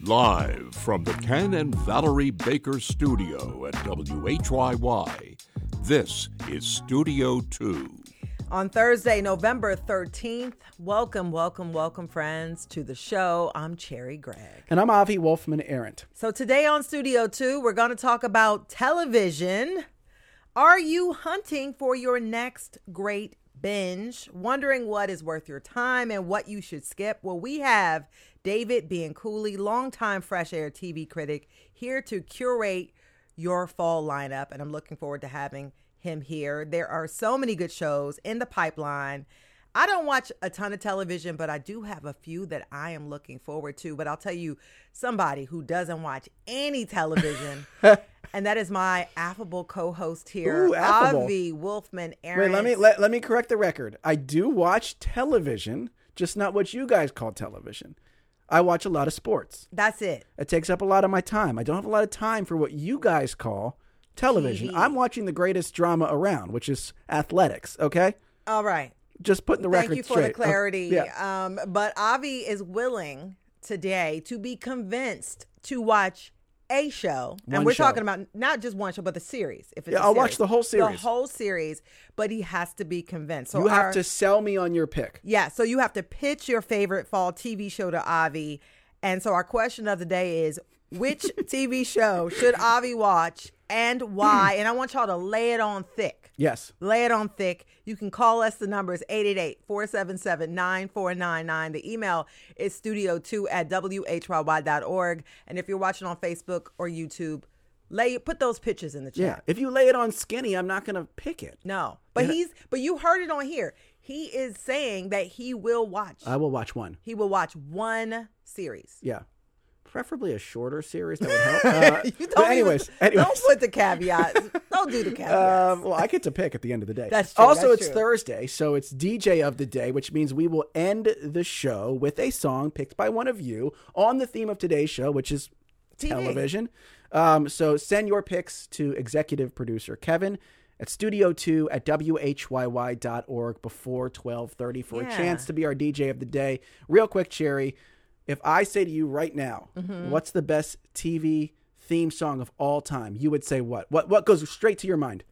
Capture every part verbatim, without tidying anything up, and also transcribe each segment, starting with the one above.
Live from the Ken and Valerie Baker studio at W H Y Y, this is Studio two. On Thursday, November thirteenth, welcome, welcome, welcome, friends, to the show. I'm Cherry Gregg. And I'm Avi Wolfman-Arent. So today on Studio two, we're going to talk about television. Are you hunting for your next great binge? Wondering what is worth your time and what you should skip? Well, we have David Bianculli, longtime Fresh Air T V critic, here to curate your fall lineup. And I'm looking forward to having him here. There are so many good shows in the pipeline. I don't watch a ton of television, but I do have a few that I am looking forward to. But I'll tell you, somebody who doesn't watch any television, and that is my affable co-host here, Ooh, affable. Avi Wolfman-Arent. Wait, let me let, let me correct the record. I do watch television, just not what you guys call television. I watch a lot of sports. That's it. It takes up a lot of my time. I don't have a lot of time for what you guys call television. T V. I'm watching the greatest drama around, which is athletics, okay? All right. Just putting the record Thank you for straight. the clarity. Okay, yeah. Um, but Avi is willing today to be convinced to watch a show. One and we're show. talking about not just one show, but the series. If it's Yeah, a I'll series. watch the whole series. The whole series, but he has to be convinced. So You have our- to sell me on your pick. Yeah, so you have to pitch your favorite fall T V show to Avi. And so our question of the day is, which T V show should Avi watch and why? And I want y'all to lay it on thick. Yes. Lay it on thick. You can call us. The number is eight eight eight, four seven seven, nine four nine nine. The email is studio two at W H Y Y dot org. And if you're watching on Facebook or YouTube, lay put those pictures in the chat. Yeah. If you lay it on skinny, I'm not going to pick it. No. But Yeah. he's but you heard it on here. He is saying that he will watch. I will watch one. He will watch one series. Yeah. Preferably a shorter series. That would help. Uh, You but don't anyways, even, anyways. don't put the caveats. Don't do the caveats. Um, well, I get to pick at the end of the day. That's true, Also, that's it's true. Thursday, so it's D J of the day, which means we will end the show with a song picked by one of you on the theme of today's show, which is T V. television. Um, so send your picks to executive producer Kevin at studio two at W H Y Y dot org before twelve thirty for Yeah. a chance to be our D J of the day. Real quick, Cherry, if I say to you right now, Mm-hmm. what's the best T V theme song of all time, you would say what? What what goes straight to your mind?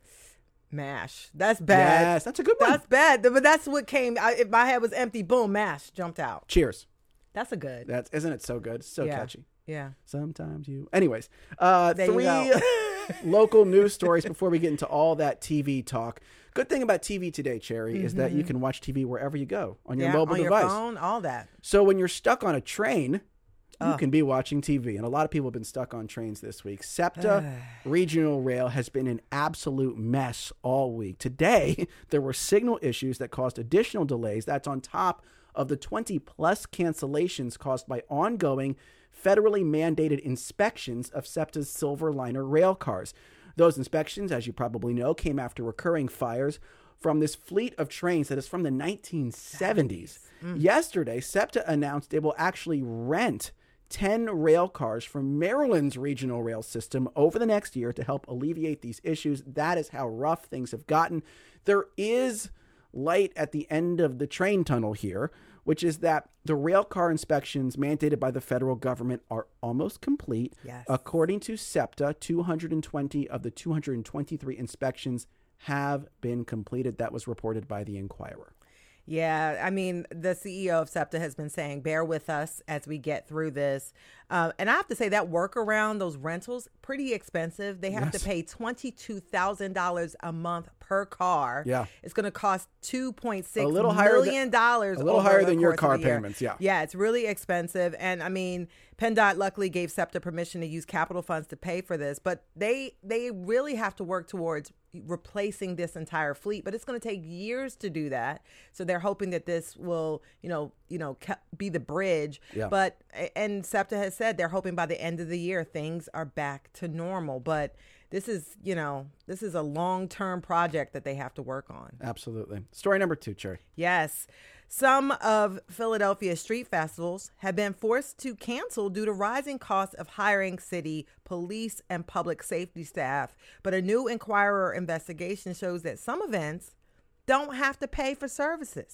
MASH. That's bad. Yes, that's a good one. That's bad. But that's what came. I, if my head was empty, boom, MASH jumped out. Cheers. That's a good. That's isn't it so good? So Yeah. catchy. Yeah. Sometimes you. Anyways, uh, There you three go. local news stories before we get into all that T V talk. Good thing about T V today, Cherry, is that you can watch T V wherever you go on your Mm-hmm. Yeah, mobile on device. your phone, all that. So when you're stuck on a train, you Oh. can be watching T V. And a lot of people have been stuck on trains this week. SEPTA Regional Rail has been an absolute mess all week. Today, there were signal issues that caused additional delays. That's on top of the twenty plus cancellations caused by ongoing federally mandated inspections of SEPTA's Silverliner rail cars. Those inspections, as you probably know, came after recurring fires from this fleet of trains that is from the nineteen seventies. Yesterday, SEPTA announced it will actually rent ten rail cars from Maryland's regional rail system over the next year to help alleviate these issues. That is how rough things have gotten. There is light at the end of the train tunnel here, which is that the rail car inspections mandated by the federal government are almost complete. Yes. According to SEPTA, two hundred twenty of the two hundred twenty-three inspections have been completed. That was reported by the Inquirer. Yeah, I mean, the C E O of SEPTA has been saying, bear with us as we get through this. Uh, and I have to say that workaround, those rentals, pretty expensive. They have Yes. to pay twenty-two thousand dollars a month per car. Yeah. It's going to cost two point six A little higher than- million dollars. a little over higher the than your course of car the year. payments, yeah. Yeah, it's really expensive. And I mean, PennDOT luckily gave SEPTA permission to use capital funds to pay for this, but they they really have to work towards replacing this entire fleet, but it's going to take years to do that. So they're hoping that this will, you know, you know, ca- be the bridge. Yeah. But and SEPTA has said they're hoping by the end of the year things are back to normal. But this is, you know, this is a long-term project that they have to work on. Absolutely. Story number two, Cherry. Yes. Some of Philadelphia's street festivals have been forced to cancel due to rising costs of hiring city police and public safety staff. But a new Inquirer investigation shows that some events don't have to pay for services.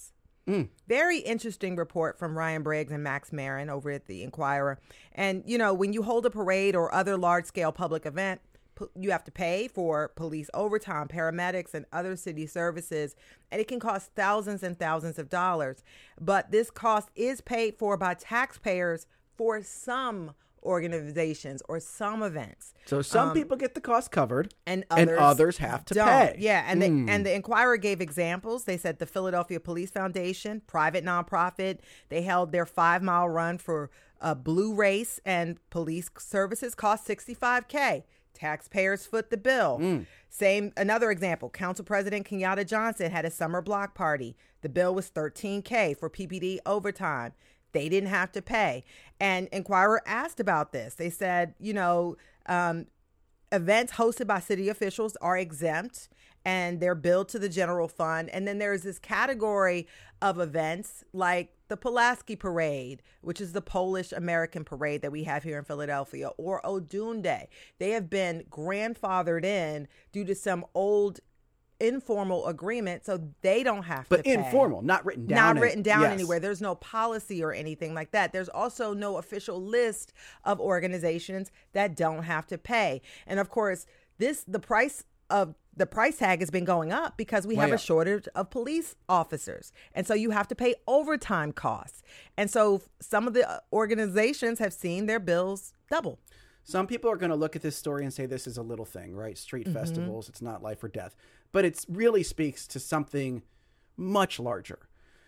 Mm. Very interesting report from Ryan Briggs and Max Marin over at the Inquirer. And, you know, when you hold a parade or other large-scale public event, you have to pay for police overtime, paramedics, and other city services, and it can cost thousands and thousands of dollars. But this cost is paid for by taxpayers for some organizations or some events. So some Um, people get the cost covered, and and others, others have to don't. pay. Yeah, and Mm. the and the Inquirer gave examples. They said the Philadelphia Police Foundation, private nonprofit, they held their five mile run for a blue race, and police services cost sixty-five K. Taxpayers foot the bill. Mm. Same another example. Council President Kenyatta Johnson had a summer block party. The bill was thirteen K for P P D overtime. They didn't have to pay. And Inquirer asked about this. They said, you know, um, events hosted by city officials are exempt and they're billed to the general fund. And then there's this category of events like the Pulaski Parade, which is the Polish American parade that we have here in Philadelphia, or Odunde. They have been grandfathered in due to some old informal agreement, so they don't have But to pay. informal, not written down. Not in- written down yes. anywhere. There's no policy or anything like that. There's also no official list of organizations that don't have to pay. And of course, this the price of the price tag has been going up because we Way have a up. shortage of police officers. And so you have to pay overtime costs. And so some of the organizations have seen their bills double. Some people are going to look at this story and say this is a little thing, right? Street Mm-hmm. festivals, it's not life or death. But it really speaks to something much larger.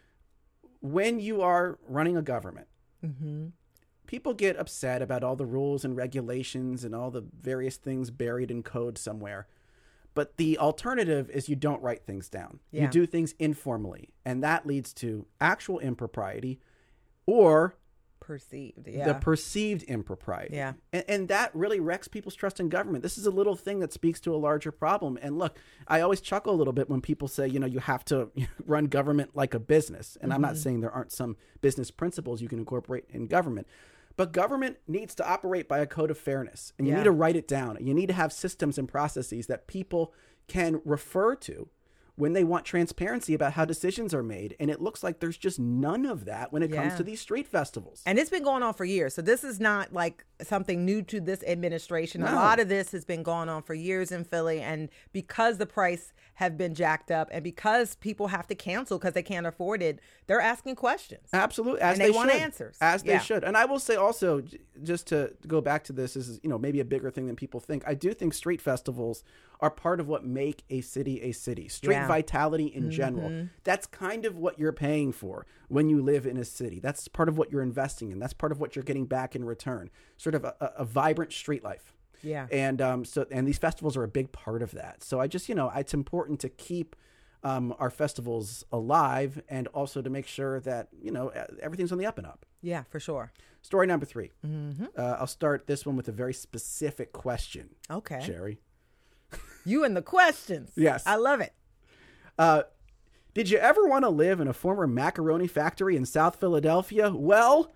When you are running a government, Mm-hmm. people get upset about all the rules and regulations and all the various things buried in code somewhere. But the alternative is you don't write things down. Yeah. You do things informally. And that leads to actual impropriety or Perceived, yeah. the perceived impropriety. Yeah. And, and that really wrecks people's trust in government. This is a little thing that speaks to a larger problem. And look, I always chuckle a little bit when people say, you know, you have to run government like a business. And I'm not saying there aren't some business principles you can incorporate in government. But government needs to operate by a code of fairness. And you Yeah. need to write it down. You need to have systems and processes that people can refer to when they want transparency about how decisions are made. And it looks like there's just none of that when it comes Yeah. to these street festivals. And it's been going on for years. So this is not like something new to this administration. A No. lot of this has been going on for years in Philly. And because the price have been jacked up and because people have to cancel because they can't afford it, they're asking questions. Absolutely. As And they want should. answers. As they Yeah. should. And I will say also, j- just to go back to this, this is, you know, maybe a bigger thing than people think. I do think street festivals are part of what make a city a city. Street Yeah. vitality in general. That's kind of what you're paying for when you live in a city. That's part of what you're investing in. That's part of what you're getting back in return. Sort of a, a, a vibrant street life. Yeah. And um, so, and these festivals are a big part of that. So I just, you know, it's important to keep um, our festivals alive and also to make sure that, you know, everything's on the up and up. Yeah, for sure. Story number three. Mm-hmm. Uh, I'll start this one with a very specific question. Okay. Sherry. You and the questions. Yes. I love it. Uh, did you ever want to live in a former macaroni factory in South Philadelphia? Well,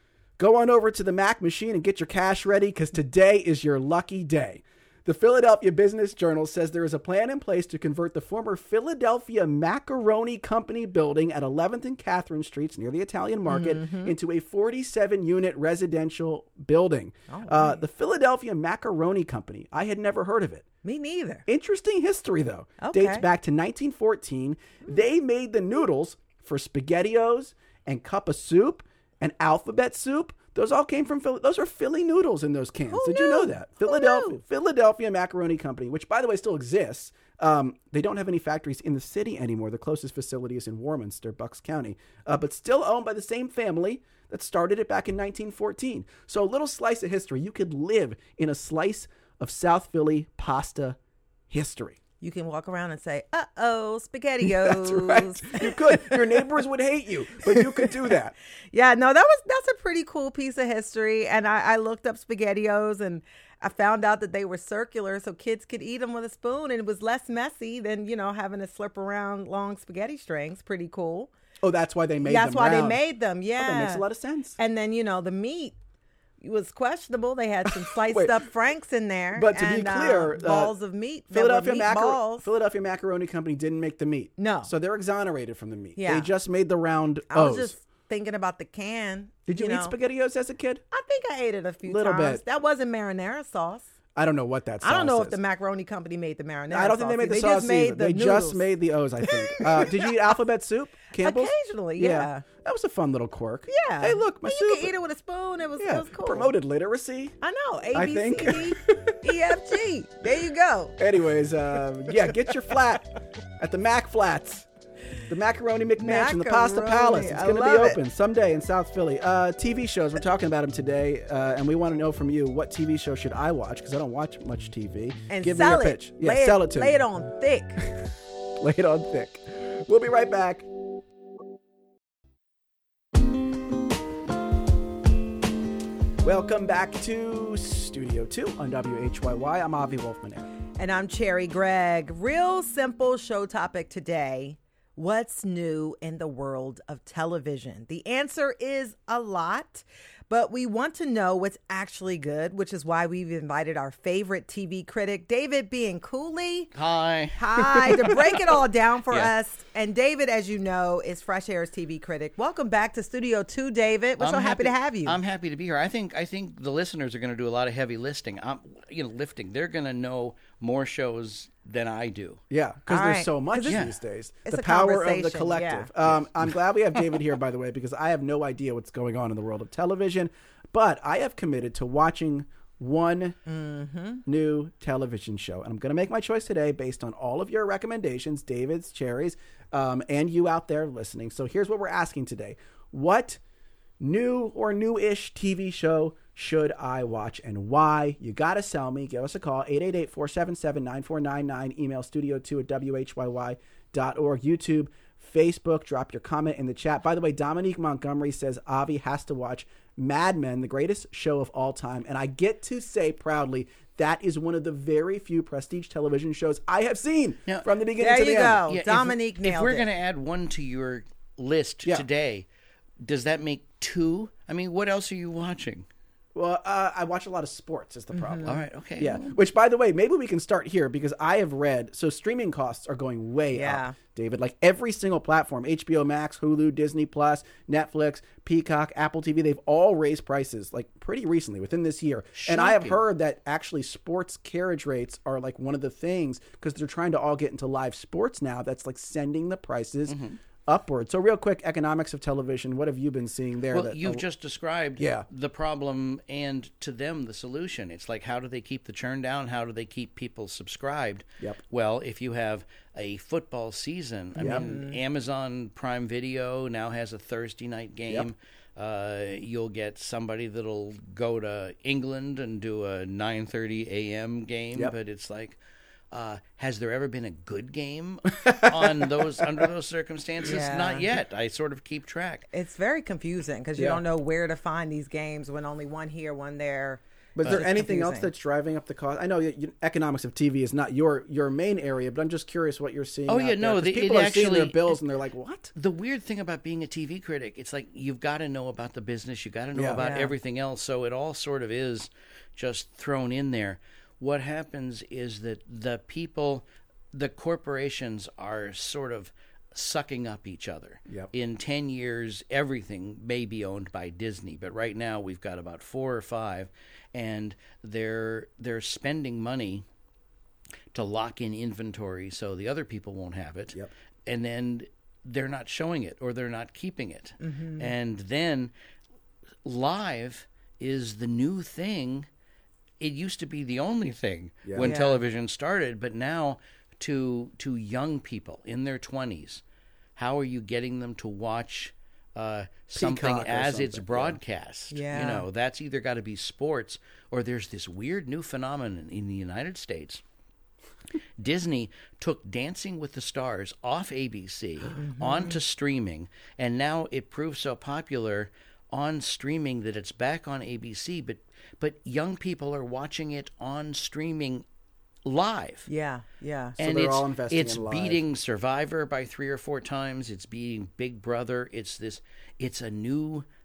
go on over to the Mac machine and get your cash ready because today is your lucky day. The Philadelphia Business Journal says there is a plan in place to convert the former Philadelphia Macaroni Company building at eleventh and Catherine Streets near the Italian Market into a forty-seven unit residential building. Oh, uh, nice. the Philadelphia Macaroni Company, I had never heard of it. Me neither. Interesting history, though. Okay. Dates back to nineteen fourteen. They made the noodles for SpaghettiOs and Cup of Soup and Alphabet Soup. Those all came from Philly. Those are Philly noodles in those cans. Who Did you know knew? that? Who Philadelphia, knew? Philadelphia Macaroni Company, which, by the way, still exists. Um, they don't have any factories in the city anymore. The closest facility is in Warminster, Bucks County, uh, but still owned by the same family that started it back in nineteen fourteen. So a little slice of history. You could live in a slice of South Philly pasta history. You can walk around and say, uh-oh, SpaghettiOs. That's right. You could. Your neighbors would hate you, but you could do that. Yeah, no, that was that's a pretty cool piece of history. And I, I looked up SpaghettiOs and I found out that they were circular so kids could eat them with a spoon. And it was less messy than, you know, having to slip around long spaghetti strings. Pretty cool. Oh, that's why they made That's them why round. they made them. Oh, Yeah. that makes a lot of sense. And then, you know, the meat was questionable. They had some sliced Wait. up franks in there. But to and, be clear, uh, balls of meat. that Philadelphia, were Macar- meatballs. Philadelphia Macaroni Company didn't make the meat. No. So they're exonerated from the meat. Yeah. They just made the round I was O's. just thinking about the can. Did you, you eat know. SpaghettiOs as a kid? I think I ate it a few Little times. bit. That wasn't marinara sauce. I don't know what that sauce I don't know is. if the macaroni company made the marinara I don't think sauce. they made the they sauce just made either. the They noodles. just made the O's, I think. Uh, did you eat alphabet soup? Campbell's? Occasionally, yeah. That was a fun little quirk. Yeah. Hey, look, my And soup. You could eat it with a spoon. It was, yeah. it was cool. Promoted literacy. I know. A, I B, think. C, D, E, F, G. There you go. Anyways, uh, yeah, get your flat at the Mac Flats. The Macaroni McMansion, the Pasta Macaroni. Palace. It's I going to be love it. open someday in South Philly. Uh, T V shows, we're talking about them today, uh, and we want to know from you, what T V show should I watch? Because I don't watch much T V. And Give me sell your it. pitch. Yeah, lay sell it, it to Lay me. it on thick. Lay it on thick. We'll be right back. Welcome back to Studio two on W H Y Y. I'm Avi Wolfman. And I'm Cherry Gregg. Real simple show topic today. What's new in the world of television? The answer is a lot, but we want to know what's actually good, which is why we've invited our favorite T V critic, David Bianculli. Hi. Hi, to break it all down for Yeah. us. And David, as you know, is Fresh Air's T V critic. Welcome back to Studio two, David. We're I'm so happy, to have you. I'm happy to be here. I think I think the listeners are going to do a lot of heavy lifting. Um, you know, lifting. They're going to know more shows than I do. Yeah, because All there's right. so much 'Cause it's- these days. it's The a power of the conversation, collective. yeah. Um, I'm glad we have David here, by the way, because I have no idea what's going on in the world of television. But I have committed to watching one Mm-hmm. new television show. And I'm going to make my choice today based on all of your recommendations, David's, Cherry's, um, and you out there listening. So here's what we're asking today. What new or new-ish T V show should I watch and why? You got to sell me. Give us a call, eight eight eight, four seven seven, nine four nine nine. Email studio two at W H Y Y dot org. YouTube, Facebook. Drop your comment in the chat. By the way, Dominique Montgomery says Avi has to watch Mad Men, the greatest show of all time. And I get to say proudly, that is one of the very few prestige television shows I have seen Now, from the beginning there to the you end. go. Yeah, if- Dominique if, nailed we're it. going to add one to your list Yeah. today, does that make two? I mean, what else are you watching? Well, uh, I watch a lot of sports is the problem. All right, okay. Yeah, which, by the way, maybe we can start here because I have read, so streaming costs are going way Yeah. up, David. Like every single platform, H B O Max, Hulu, Disney Plus, Netflix, Peacock, Apple T V, they've all raised prices like pretty recently within this year. And I have Shocking. heard that actually sports carriage rates are like one of the things because they're trying to all get into live sports now that's like sending the prices upward. So real quick, economics of television, what have you been seeing there? Well, that, you've just described Yeah. the problem and to them the solution. It's like, how do they keep the churn down? How do they keep people subscribed? Yep. Well, if you have a football season, I Yep. mean, Amazon Prime Video now has a Thursday night game. Uh, you'll get somebody that'll go to England and do a nine thirty a.m. game, Yep. but it's like, uh, has there ever been a good game on those under those circumstances? Yeah. Not yet. I sort of keep track. It's very confusing because you Yeah. don't know where to find these games when only one here, one there. But is there It's anything else confusing. that's driving up the cost? I know you, you- economics of T V is not your your main area, but I'm just curious what you're seeing. Oh, out yeah, there, no, 'cause the- people it are seeing their actually- bills and they're like, "What?" The weird thing about being a T V critic, it's like you've got to know about the business, you got to know Yeah. about Yeah. everything else, so it all sort of is just thrown in there. What happens is that the people, the corporations are sort of sucking up each other. Yep. In ten years, everything may be owned by Disney, but right now we've got about four or five, and they're they're spending money to lock in inventory so the other people won't have it. Yep. And then they're not showing it or they're not keeping it. Mm-hmm. And then live is the new thing. It used to be the only thing Yeah. when Yeah. television started, but now to to young people in their twenties, how are you getting them to watch uh, something Peacock or as it's something, yeah. broadcast? Yeah. You know, that's either got to be sports or there's this weird new phenomenon in the United States. Disney took Dancing with the Stars off A B C onto streaming, and now it proved so popular on streaming that it's back on A B C, but but young people are watching it on streaming live. Yeah, yeah. So And they're it's, all investing it's in live. beating Survivor by three or four times. It's beating Big Brother. It's this. It's a new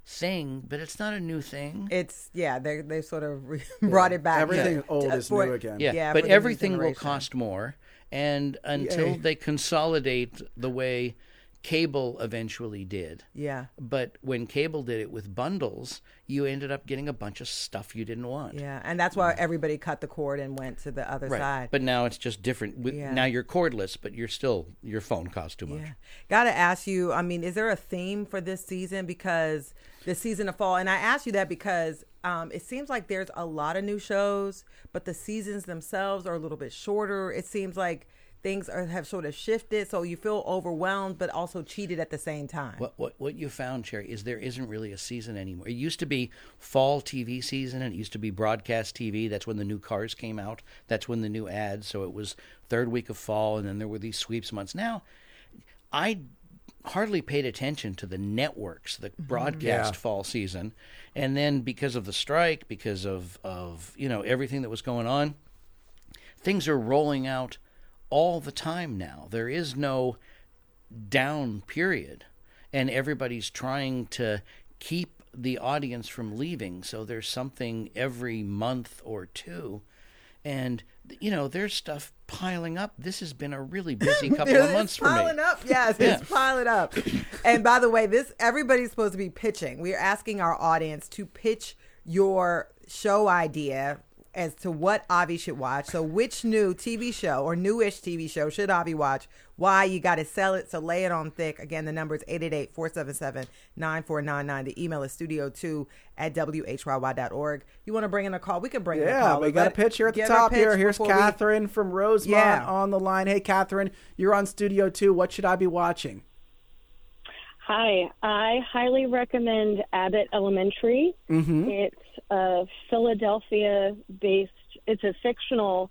sing, but it's not a new thing. It's yeah, they they sort of re- brought it back. Everything Yeah. old Uh, is for- new again. Yeah, Yeah, for but the new everything will generation. cost more, and until Yay. they consolidate the way cable eventually did. Yeah, But when cable did it with bundles, you ended up getting a bunch of stuff you didn't want. yeah, and that's why everybody cut the cord and went to the other Right. side. But now it's just different. With- Yeah. Now you're cordless, but you're still, your phone costs too much. Yeah. Got to ask you, I mean, is there a theme for this season? Because the season of fall, and I ask you that because um, it seems like there's a lot of new shows, but the seasons themselves are a little bit shorter. It seems like things are, have sort of shifted, so you feel overwhelmed, but also cheated at the same time. What, what what you found, Cherry, is there isn't really a season anymore. It used to be fall T V season, and it used to be broadcast T V. That's when the new cars came out. That's when the new ads. So it was third week of fall, and then there were these sweeps months. Now, I hardly paid attention to the networks, the broadcast Yeah. fall season, and then because of the strike, because of of you know everything that was going on, things are rolling out all the time now. There is no down period, and everybody's trying to keep the audience from leaving, so there's something every month or two, and you know there's stuff piling up. This has been a really busy couple of months it's for me. piling up. Yes, Yeah. it's piling up. And by the way, this everybody's supposed to be pitching. We're asking our audience to pitch your show idea as to what Avi should watch. So which new T V show or newish T V show should Avi watch? Why? You got to sell it, so lay it on thick. Again, the number is eight eight eight, four seven seven, nine four nine nine. The email is studio two at W H Y Y dot org. You want to bring in a call? We can bring in a Yeah, call. we got a Let- pitch here at the give her a top pitch here. Here's before we- Catherine from Rosemont Yeah. on the line. Hey, Catherine, you're on Studio two. What should I be watching? Hi, I highly recommend Abbott Elementary. Mm-hmm. It's a Philadelphia-based, it's a fictional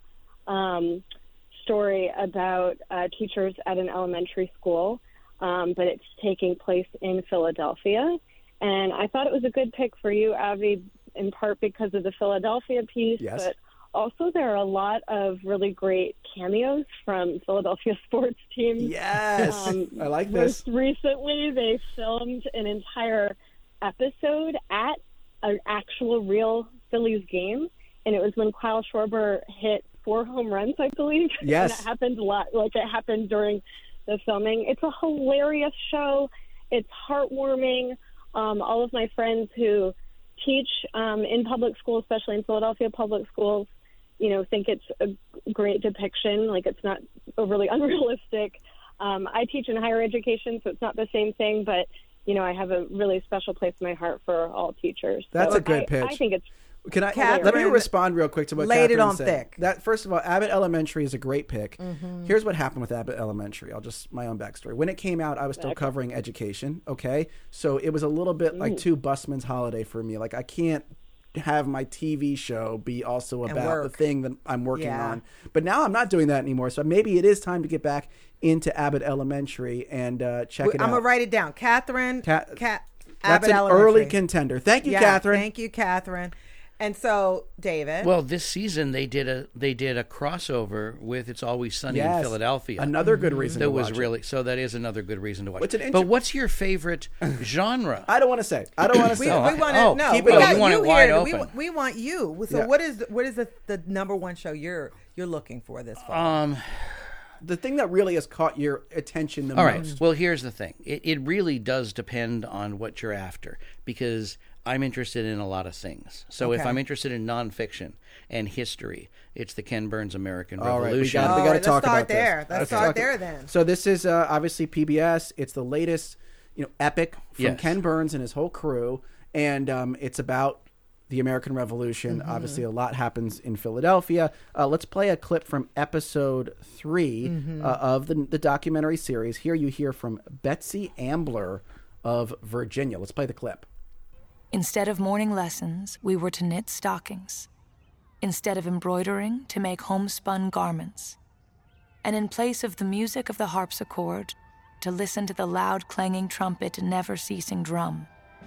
um, story about uh, teachers at an elementary school, um, but it's taking place in Philadelphia. And I thought it was a good pick for you, Avi, in part because of the Philadelphia piece, Yes. but also there are a lot of really great cameos from Philadelphia sports teams. Yes, Um, I like this. Most recently, they filmed an entire episode at an actual real Phillies game, and it was when Kyle Schwarber hit four home runs, I believe. Yes. And it happened a lot, like it happened during the filming. It's a hilarious show. It's heartwarming. Um, all of my friends who teach um, in public schools, especially in Philadelphia public schools, you know, think it's a great depiction. Like, it's not overly unrealistic. Um, I teach in higher education, so it's not the same thing, but, you know, I have a really special place in my heart for all teachers. That's So a good I, pitch. I think it's Can I Catherine, let me respond real quick to what laid it Catherine on said. thick. That first of all, Abbott Elementary is a great pick. Mm-hmm. Here's what happened with Abbott Elementary. I'll just my own backstory. When it came out, I was still covering education. Okay, so it was a little bit like two busman's holiday for me. Like I can't have my T V show be also And about the work. thing that I'm working Yeah. on. But now I'm not doing that anymore. So maybe it is time to get back into Abbott Elementary and uh, check it I'm out. gonna write it down. Catherine. Cat- Cat. That's Abbott an Elementary. early contender. Thank you, Yeah, Catherine. Thank you, Catherine. And so, David. Well, this season they did a they did a crossover with It's Always Sunny in Yes. Philadelphia. Another good reason that to was watch it. really so. That is another good reason to watch. What's an it. inter- But what's your favorite genre? I don't want to say. I don't want to we, say. we want to oh, no. keep we it got open. You want it you wide here. We, open. we want you. So Yeah. what is what is the, the number one show you're you're looking for this fall? Um. The thing that really has caught your attention the All right. most. Well, here's the thing. It, it really does depend on what you're after because I'm interested in a lot of things. So if Okay. I'm interested in nonfiction and history, it's the Ken Burns American All right, we Revolution. got, All we got to right, talk let's start about this. there. Let's start talk- there then. So this is uh, obviously P B S. It's the latest, you know, epic from Yes. Ken Burns and his whole crew, and um, it's about the American Revolution. Mm-hmm. Obviously, a lot happens in Philadelphia. Uh, let's play a clip from episode three Mm-hmm. uh, of the, the documentary series. Here you hear from Betsy Ambler of Virginia. Let's play the clip. Instead of morning lessons, we were to knit stockings. Instead of embroidering, to make homespun garments. And in place of the music of the harpsichord, to listen to the loud clanging trumpet and never-ceasing drum.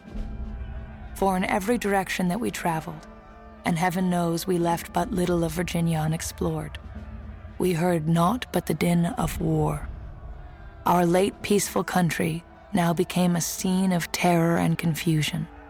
For in every direction that we traveled, and heaven knows we left but little of Virginia unexplored, we heard naught but the din of war. Our late peaceful country now became a scene of terror and confusion.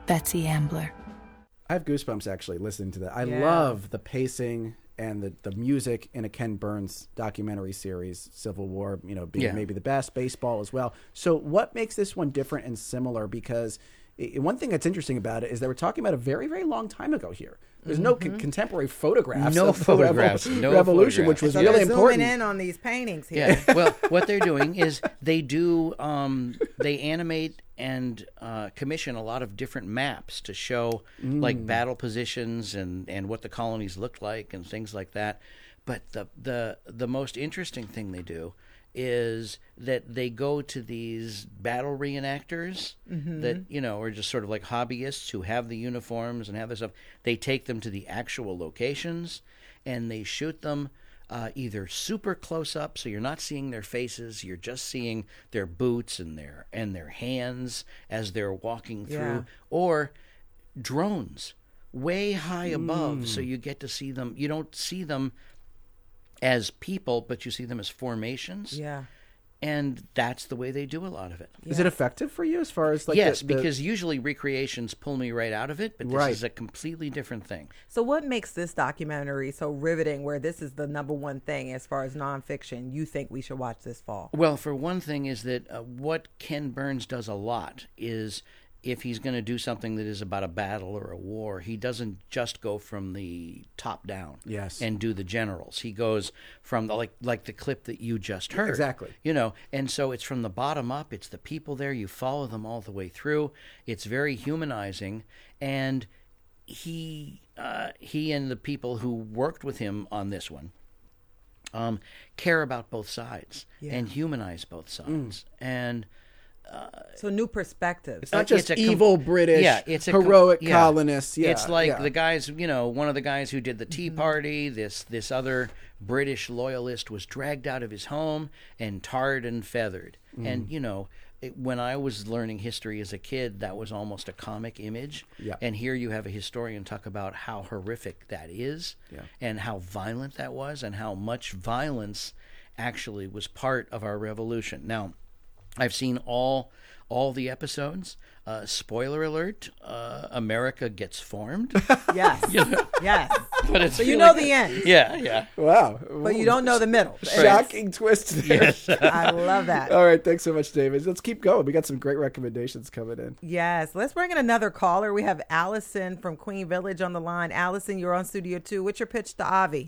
Betsy Ambler. I have goosebumps actually listening to that. I Yeah. love the pacing and the, the music in a Ken Burns documentary series, Civil War, you know, being Yeah. maybe the best, baseball as well. So what makes this one different and similar? Because it, one thing that's interesting about it is that we're talking about a very, very long time ago here. There's no con- contemporary photographs No of photographs, the Revo- no revolution, which photographs. was So really they're important. zooming in on these paintings here. Yeah. Well, what they're doing is they do um, they animate and uh, commission a lot of different maps to show like battle positions and, and what the colonies looked like and things like that. But the the the most interesting thing they do is that they go to these battle reenactors that, you know, are just sort of like hobbyists who have the uniforms and have this stuff. They take them to the actual locations and they shoot them uh, either super close up, so you're not seeing their faces, you're just seeing their boots and their and their hands as they're walking through, Yeah. or drones way high above, so you get to see them. You don't see them as people, but you see them as formations. Yeah. And that's the way they do a lot of it. Is it effective for you as far as like yes, the, the, because usually recreations pull me right out of it, but this Right. is a completely different thing. So what makes this documentary so riveting where this is the number one thing as far as nonfiction you think we should watch this fall? Well, for one thing is that uh, what Ken Burns does a lot is if he's going to do something that is about a battle or a war, he doesn't just go from the top down Yes. and do the generals. He goes from the, like like the clip that you just heard. Exactly. You know, and so it's from the bottom up. It's the people there. You follow them all the way through. It's very humanizing, and he uh, he and the people who worked with him on this one um, care about both sides and humanize both sides. And So new perspectives. it's not Uh, just it's a com- evil British yeah, it's a com- heroic yeah. colonists. Yeah, it's like yeah. the guys, you know, one of the guys who did the Tea Mm-hmm. Party. This this other British loyalist was dragged out of his home and tarred and feathered. Mm. And you know, it, when I was learning history as a kid, that was almost a comic image. Yeah. And here you have a historian talk about how horrific that is, Yeah. and how violent that was, and how much violence actually was part of our revolution. Now, I've seen all all the episodes. Uh, spoiler alert: uh, America gets formed. Yes. Yes. But it's So you really know good. the end, Yeah, yeah. Wow. but you don't know the middle. Shocking twist there. I love that. All right, thanks so much, David. Let's keep going. We got some great recommendations coming in. Yes. Let's bring in another caller. We have Allison from Queen Village on the line. Allison, you're on Studio Two. What's your pitch to Avi?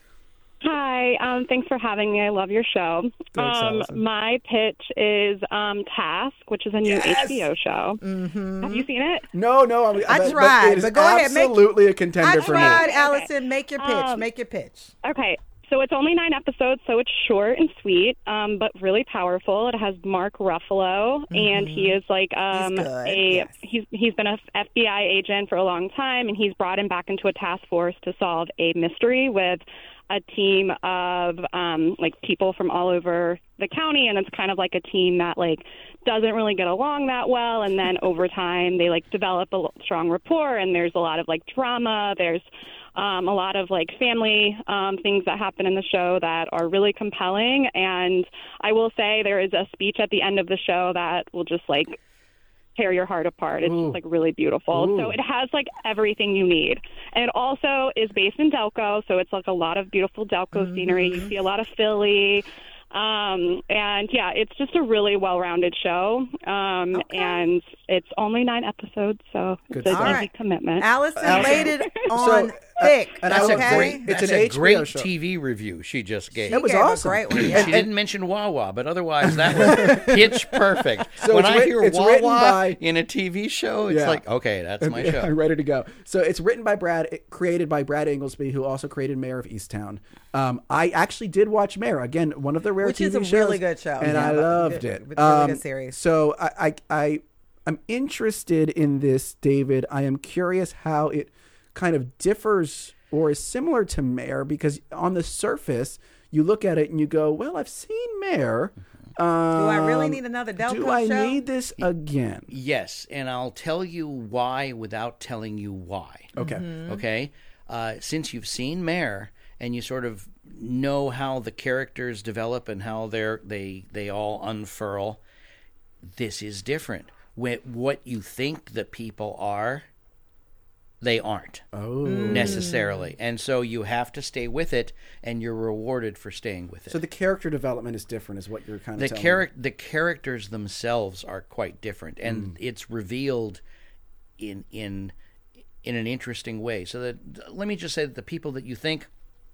Hi, um, thanks for having me. I love your show. Thanks, um, Allison. my pitch is um, Task, which is a new Yes! H B O show. Mm-hmm. Have you seen it? No, no, I'm, I but, tried, But it is but go ahead, make- absolutely a contender I for me. tried, Allison. Make your pitch. Um, Make your pitch. Okay, so it's only nine episodes, so it's short and sweet, um, but really powerful. It has Mark Ruffalo, and he is like um, He's good, a yes. he's he's been a F B I agent for a long time, and he's brought him back into a task force to solve a mystery with a team of um, like people from all over the county, and it's kind of like a team that like doesn't really get along that well, and then over time they like develop a strong rapport, and there's a lot of like drama. There's um, a lot of like family um, things that happen in the show that are really compelling, and I will say there is a speech at the end of the show that will just like tear your heart apart. It's Ooh. just like really beautiful. Ooh. So it has like everything you need. And it also is based in Delco, so it's like a lot of beautiful Delco scenery. You see a lot of Philly. Um, and yeah, it's just a really well-rounded show. Um, Okay. and it's only nine episodes, so Good it's an stuff. easy All right. commitment. Allison Allison. laid it on So, uh, thick. and That's I a would okay? agree. great. It's That's an a H B O great show. T V review she just gave. She That was gave a awesome. great one. And- Yeah. She didn't mention Wawa, but otherwise that was pitch perfect. So when it's I writ- hear it's Wawa written by- in a T V show, it's Yeah. like, okay, that's my Yeah, show. I'm ready to go. So it's written by Brad, it- created by Brad Inglesby, who also created Mayor of Easttown. Um, I actually did watch Mayor, again, one of the rare Which T V is a shows, really good show. and Yeah, I but loved good- it. it's a really Um, good series. So I, I, I, I'm interested in this, David. I am curious how it kind of differs or is similar to Mayor, because on the surface, you look at it and you go, well, I've seen Mayor. Do I really Um, need another Delco Do I show? need this again? Yes, and I'll tell you why without telling you why. Okay. Mm-hmm. Okay? Uh, since you've seen Mare and you sort of know how the characters develop and how they're, they they all unfurl, this is different. wh- what you think the people are, they aren't Oh. necessarily. And so you have to stay with it, and you're rewarded for staying with it. So the character development is different, is what you're kind the of telling charac- the characters themselves are quite different, and Mm. it's revealed in in in an interesting way. So that, let me just say that the people that you think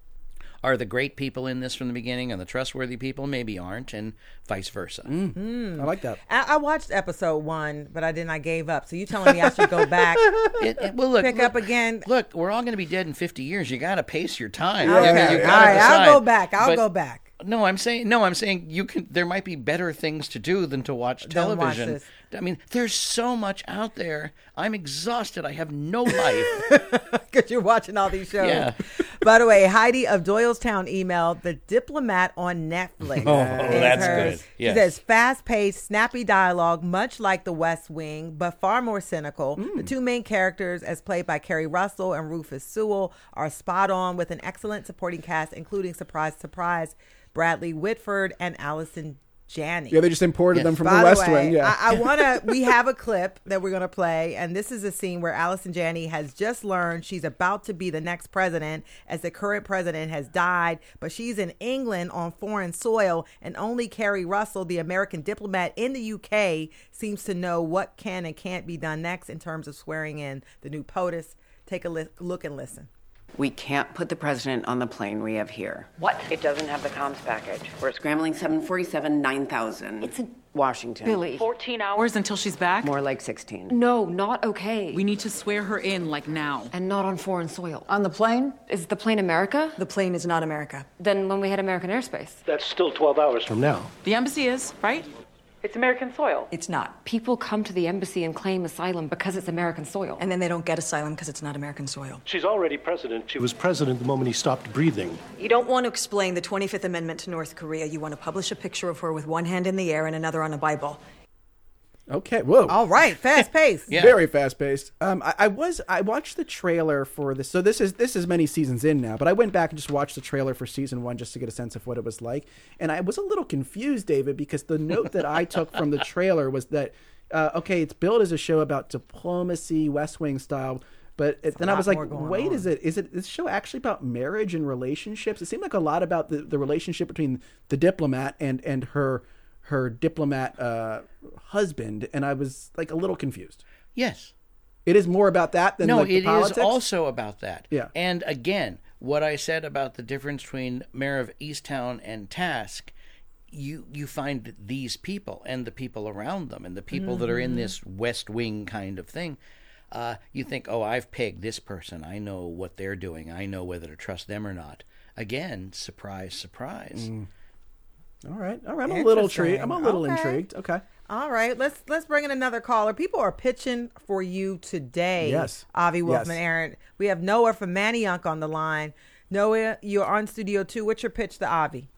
are the great people in this from the beginning and the trustworthy people maybe aren't, and vice versa. me. I like that. I, I watched episode one, but I didn't. I gave up. So you telling me I should go back, It, it- well, look, pick look, up again? Look, we're all going to be dead in fifty years. You got to pace your time. Okay. I mean, you All gotta right, I'll decide. go back. I'll But- go back. No, I'm saying no. I'm saying you can. There might be better things to do than to watch Don't watch television. this. I mean, there's so much out there. I'm exhausted. I have no life. Because you're watching all these shows. Yeah. By the way, Heidi of Doylestown emailed The Diplomat on Netflix. Oh, is that's hers. good. Yes. She says fast-paced, snappy dialogue, much like The West Wing, but far more cynical. Mm. The two main characters, as played by Kerry Russell and Rufus Sewell, are spot on with an excellent supporting cast, including surprise, surprise, Bradley Whitford and Allison Janney. Yeah, they just imported Yes. them from By the West way, Wing. Yeah. I, I want to. We have a clip that we're going to play, and this is a scene where Allison Janney has just learned she's about to be the next president, as the current president has died. But she's in England on foreign soil, and only Kerry Russell, the American diplomat in the U K, seems to know what can and can't be done next in terms of swearing in the new POTUS. Take a li- look and listen. We can't put the president on the plane we have here. What? It doesn't have the comms package. We're scrambling seven forty-seven nine thousand. It's in Washington. Billy. fourteen hours until she's back? More like sixteen. No, not okay. We need to swear her in, like now. And not on foreign soil. On the plane? Is the plane America? The plane is not America. Then when we had American airspace? That's still twelve hours from now. The embassy is, right? It's American soil. It's not. People come to the embassy and claim asylum because it's American soil. And then they don't get asylum because it's not American soil. She's already president. She was president the moment he stopped breathing. You don't want to explain the twenty-fifth Amendment to North Korea. You want to publish a picture of her with one hand in the air and another on a Bible. Okay. Whoa. All right, fast paced. Yeah. Very fast paced. Um, I, I was I watched the trailer for this. So this is this is many seasons in now, but I went back and just watched the trailer for season one just to get a sense of what it was like. And I was a little confused, David, because the note that I took from the trailer was that uh, okay, it's billed as a show about diplomacy, West Wing style. But it, then I lot was like, more going wait, on. is it is it this show actually about marriage and relationships? It seemed like a lot about the, the relationship between the diplomat and and her her diplomat uh, husband, and I was like a little confused. Yes. It is more about that than No, like, the it is politics? also about that. Yeah. And again, what I said about the difference between Mayor of Easttown and Task, you you find these people and the people around them and the people mm-hmm. that are in this West Wing kind of thing. Uh, you think, oh, I've pegged this person. I know what they're doing. I know whether to trust them or not. Again, surprise, surprise. Mm. All right, all right. I'm a little intrigued. I'm a little Okay. intrigued. Okay. All right, let's let's bring in another caller. People are pitching for you today. Yes. Avi Wolfman, Yes. Aaron. We have Noah from Manayunk on the line. Noah, you're on Studio Two. What's your pitch to Avi?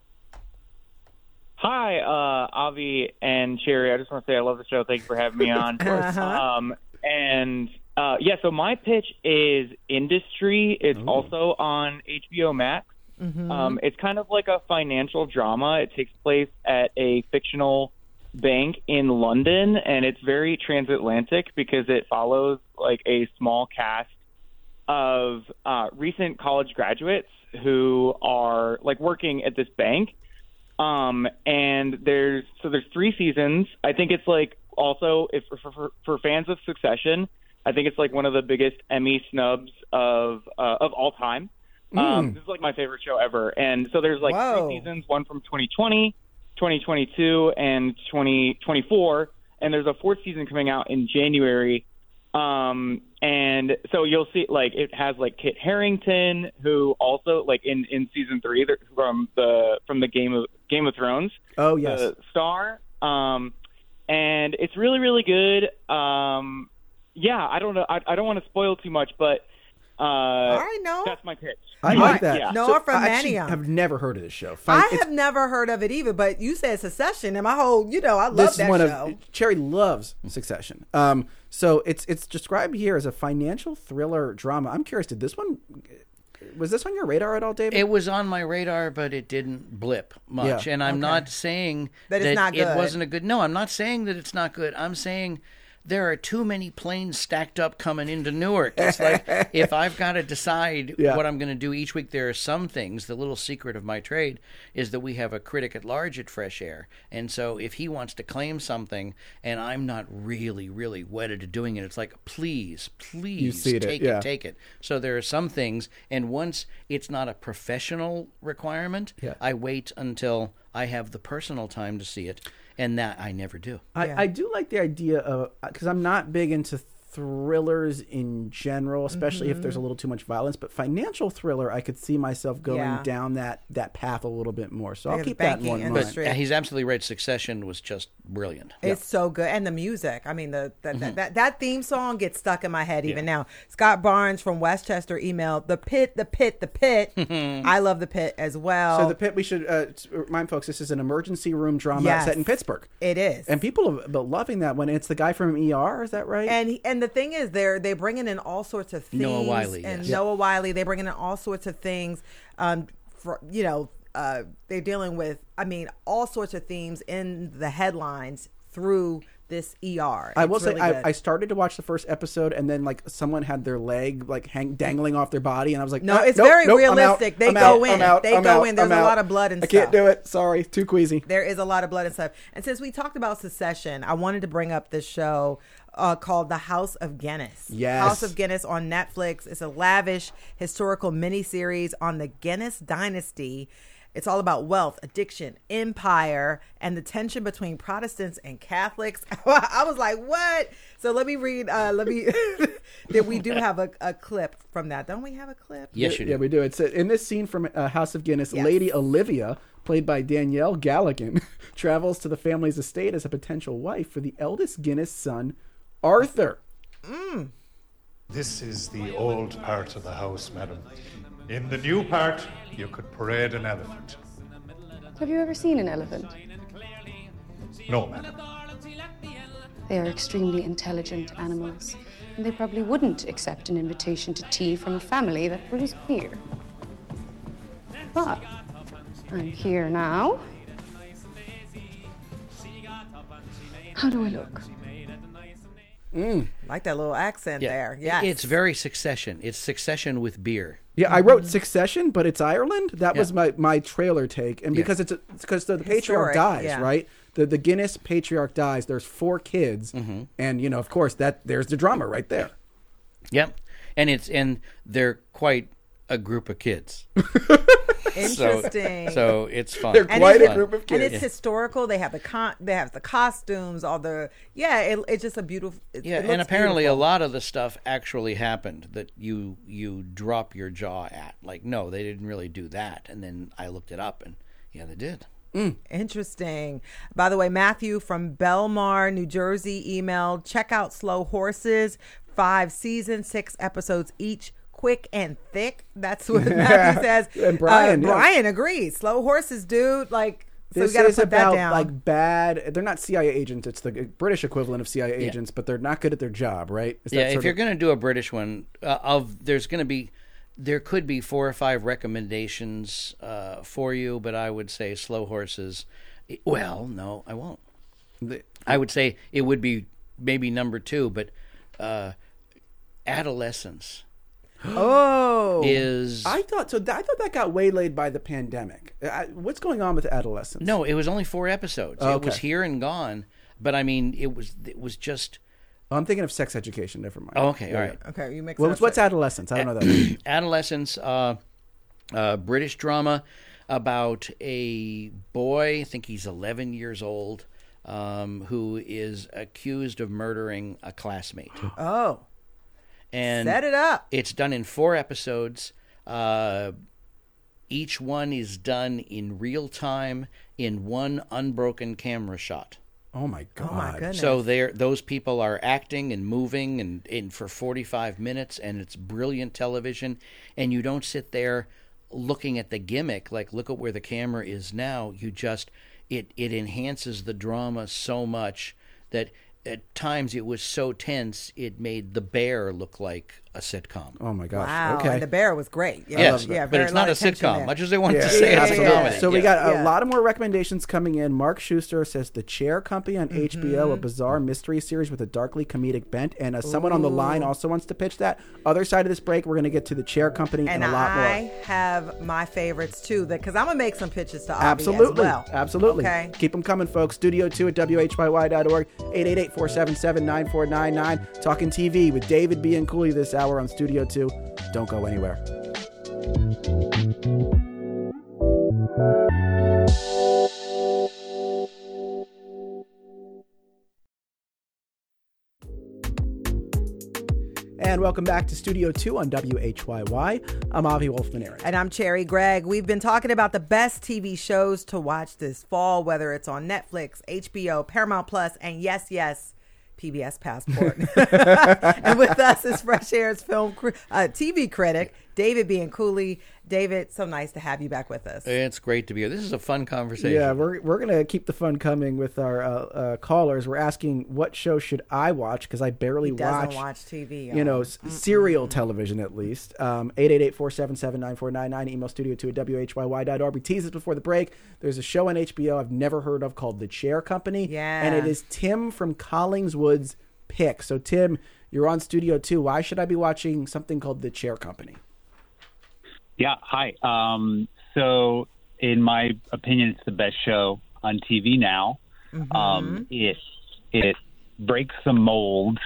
Hi, uh, Avi and Cherry. I just want to say I love the show. Thank you for having me on. Uh-huh. Um, and uh, yeah, so my pitch is Industry. It's Ooh. also on H B O Max. Mm-hmm. Um, it's kind of like a financial drama. It takes place at a fictional bank in London, and it's very transatlantic because it follows like a small cast of uh, recent college graduates who are like working at this bank. Um, and there's so there's three seasons. I think it's like also if for, for, for fans of Succession, I think it's like one of the biggest Emmy snubs of uh, of all time. Um, Mm. this is like my favorite show ever. And so there's like Whoa. three seasons, one from twenty twenty, twenty twenty-two, and twenty twenty-four. And there's a fourth season coming out in January. Um, and so you'll see, like, it has like Kit Harington, who also like in, in season three from the from the Game of Game of Thrones. Oh yes. The star. Um, and it's really really good. Um, yeah, I don't know. I, I don't want to spoil too much, but uh, All right, Noah. that's my pitch. I All like right. that. Yeah. Noah from I actually Manayunk. have never heard of this show. Fin- I it's- have never heard of it either, but you said Succession, and my whole, you know, I love this that is one show. of Cherry loves Succession. Um, so it's it's described here as a financial thriller drama. I'm curious, did this one was this on your radar at all, David? It was on my radar, but it didn't blip much. Yeah. And I'm Okay. not saying That that, it's not it good. wasn't a good. No, I'm not saying that it's not good. I'm saying there are too many planes stacked up coming into Newark. It's like if I've got to decide Yeah. what I'm going to do each week, there are some things. The little secret of my trade is that we have a critic at large at Fresh Air. And so if he wants to claim something and I'm not really, really wedded to doing it, it's like, please, please see it, take yeah. it, take it. So there are some things. And once it's not a professional requirement, Yeah. I wait until I have the personal time to see it. And that I never do. I, Yeah. I do like the idea of, because I'm not big into thrillers in general, especially if there's a little too much violence. But financial thriller, I could see myself going Yeah. down that, that path a little bit more. So I'll Because keep that in banking one mind. industry- But he's absolutely right. Succession was just brilliant. It's so good, and the music. I mean, the, the Mm-hmm. that, that that theme song gets stuck in my head even now. Scott Barnes from Westchester emailed the pit, the pit, the pit. I love the pit as well. So the pit, we should uh, t- remind folks, this is an emergency room drama Yes. set in Pittsburgh. It is, And people have been loving that one. It's the guy from E R, is that right? and he, and the thing is, they're they bringing in all sorts of themes. Noah Wyle, and yes. Noah Wiley. They bringing in all sorts of things. Um, for you know, uh, they're dealing with. I mean, all sorts of themes in the headlines through this E R. I It's will say really I, good. I started to watch the first episode and then like someone had their leg like hang dangling off their body and I was like, No, "Ah, it's nope, very nope, I'm out, realistic. They I'm go out, in. I'm out, They I'm go out, in. There's I'm a out. lot of blood and I can't stuff. do it. Sorry, too queasy. There is a lot of blood and stuff. And since we talked about Succession, I wanted to bring up this show uh, called The House of Guinness. Yes. House of Guinness on Netflix. It's a lavish historical miniseries on the Guinness dynasty. It's all about wealth, addiction, empire, and the tension between Protestants and Catholics. I was like, what? So let me read, uh, let me, that we do have a, a clip from that. Don't we have a clip? Yes, yeah, you do. Yeah, we do. It's uh, in this scene from uh, House of Guinness. Yes. Lady Olivia, played by Danielle Galligan, travels to the family's estate as a potential wife for the eldest Guinness son, Arthur. Mm. This is the old part of the house, madam. In the new part, you could parade an elephant. Have you ever seen an elephant? No, madam. They are extremely intelligent animals, and they probably wouldn't accept an invitation to tea from a family that brews beer. But I'm here now. How do I look? Mm. Like that little accent Yeah. there. Yes. It's very Succession. It's Succession with beer. Yeah, I wrote Succession, but it's Ireland. That was Yeah. my, my trailer take, and Yeah. because it's because the, the patriarch Historic, dies, yeah. right? The the Guinness patriarch dies. There's four kids, Mm-hmm. and you know, of course, that there's the drama right there. Yep. And it's and they're quite a group of kids. Interesting. So, so it's fun. They're And quite it's- a group of And kids. it's historical. They have the con. They have the costumes. All the yeah. It, it's just a beautiful. It, Yeah, it and looks apparently beautiful. a lot of the stuff actually happened that you you drop your jaw at. Like, no, they didn't really do that. And then I looked it up, and yeah, they did. Interesting. By the way, Matthew from Belmar, New Jersey, emailed, check out Slow Horses, five seasons, six episodes each, quick and thick. That's what Matthew says. And Brian, uh, yeah. Brian agrees. Slow Horses, dude. Like, so This we got to is put that about down. like bad. They're not C I A agents. It's the British equivalent of C I A Yeah. agents, but they're not good at their job, right? Is that Yeah, sort if you're of- going to do a British one, uh, of there's going to be, there could be four or five recommendations uh, for you, but I would say Slow Horses. Well, no, I won't. The- I would say it would be maybe number two, but uh, Adolescence oh, is I thought so. That, I thought that got waylaid by the pandemic. I, what's going on with adolescents? no, it was only four episodes. Oh, It was okay. here and gone, but I mean, it was it was just. Oh, I'm thinking of Sex Education. Never mind. Oh, okay, Yeah, all yeah. right. okay. You mix Well, up what's the- adolescence? I don't know that. Adolescence, uh, uh, British drama about a boy, I think he's eleven years old, um, who is accused of murdering a classmate. Oh, And set it up. It's done in four episodes. Uh, each one is done in real time in one unbroken camera shot. Oh my god! Oh my goodness. So they're, those people are acting and moving and, and for forty-five minutes, and it's brilliant television. And you don't sit there looking at the gimmick, like look at where the camera is now. You just it it enhances the drama so much that at times it was so tense it made The Bear look like a sitcom. Oh my gosh! Wow, okay, and The Bear was great. Yeah, yes, yeah, but it's not a sitcom. There. Much as they wanted yeah, to say yeah, it's yeah, a yeah. comedy. So we yeah. got a yeah. lot of more recommendations coming in. Mark Schuster says The Chair Company on mm-hmm. H B O, a bizarre mystery series with a darkly comedic bent. And uh, someone on the line also wants to pitch that. Other side of this break, we're going to get to The Chair Company and, and a lot I more. have my favorites too, because I'm gonna make some pitches to Avi Absolutely, as well. absolutely. Okay, keep them coming, folks. Studio two at W H Y Y dot org. eight eight eight, four seven seven, nine four nine nine. Talking T V with David Bianculli this hour on Studio two. Don't go anywhere. And welcome back to Studio two on W H Y Y. I'm Avi Wolfman-Arent. And I'm Cherry Gregg. We've been talking about the best T V shows to watch this fall, whether it's on Netflix, H B O, Paramount Plus, and yes, yes, P B S Passport. And with us is Fresh Air's film cr- uh, T V critic, David Bianculli. David, so nice to have you back with us. It's great to be here. This is a fun conversation. Yeah, we're we're going to keep the fun coming with our uh, uh, callers. We're asking, what show should I watch? Because I barely he doesn't watch, watch T V. You know, Mm-mm. serial television at least. Um, eight eight eight, four seven seven, nine four nine nine. Email studio two at W H Y Y dot org. We teased this before the break. There's a show on H B O I've never heard of called The Chair Company. Yeah. And it is Tim from Collingswood's pick. So, Tim, you're on Studio two. Why should I be watching something called The Chair Company? Yeah, hi. Um, so, in my opinion, it's the best show on T V now. Mm-hmm. Um, it it breaks the mold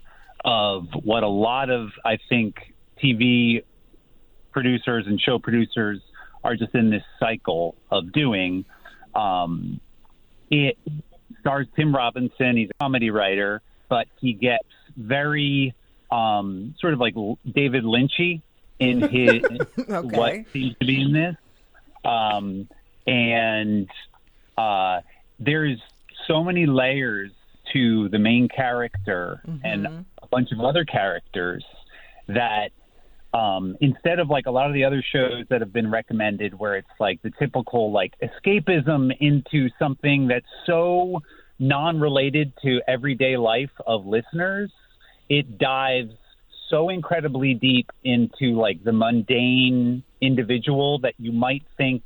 of what a lot of, I think, T V producers and show producers are just in this cycle of doing. Um, it stars Tim Robinson. He's a comedy writer, but he gets very um, sort of like David Lynchy in his okay. what seems to be in this. Um, and uh, there's so many layers to the main character mm-hmm. and a bunch of other characters that um, instead of like a lot of the other shows that have been recommended where it's like the typical like escapism into something that's so non-related to everyday life of listeners, it dives so incredibly deep into like the mundane individual that you might think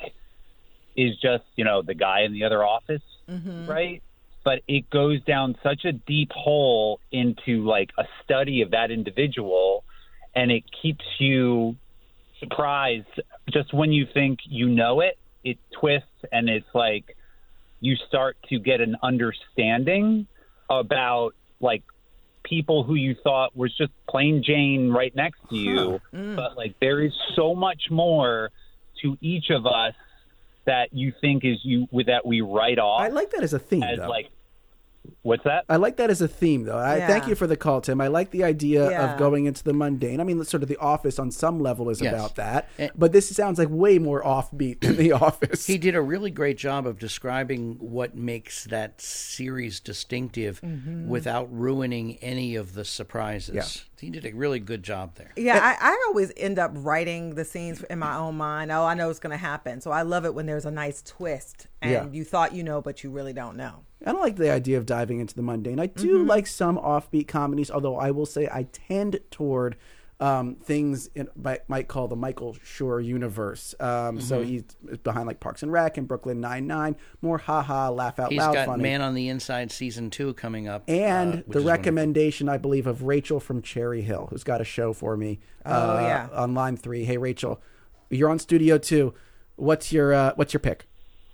is just, you know, the guy in the other office, mm-hmm. right? But it goes down such a deep hole into like a study of that individual, and it keeps you surprised just when you think you know it, it twists, and it's like you start to get an understanding about like people who you thought was just plain Jane right next to you. Mm. But like there is so much more to each of us that you think is you with that we write off. I like that as a theme, as though. like what's that? I like that as a theme, though. I Yeah. thank you for the call, Tim. I like the idea Yeah. of going into the mundane. I mean, sort of The Office on some level is Yes. about that, And- but this sounds like way more offbeat than The Office. He did a really great job of describing what makes that series distinctive Mm-hmm. without ruining any of the surprises. Yeah. He did a really good job there. Yeah, I, I always end up writing the scenes in my own mind. Oh, I know it's going to happen. So I love it when there's a nice twist and Yeah. you thought you know, but you really don't know. I don't like the idea of diving into the mundane. I do Mm-hmm. like some offbeat comedies, although I will say I tend toward um, things in, I might call the Michael Schur universe. Um, Mm-hmm. So he's behind like Parks and Rec and Brooklyn Nine-Nine, more ha-ha, laugh out He's loud got funny. Man on the Inside season two coming up. And uh, which the is recommendation, I believe, of Rachel from Cherry Hill, who's got a show for me Oh, uh, yeah. on line three. Hey, Rachel, you're on Studio two. What's your uh, what's your pick?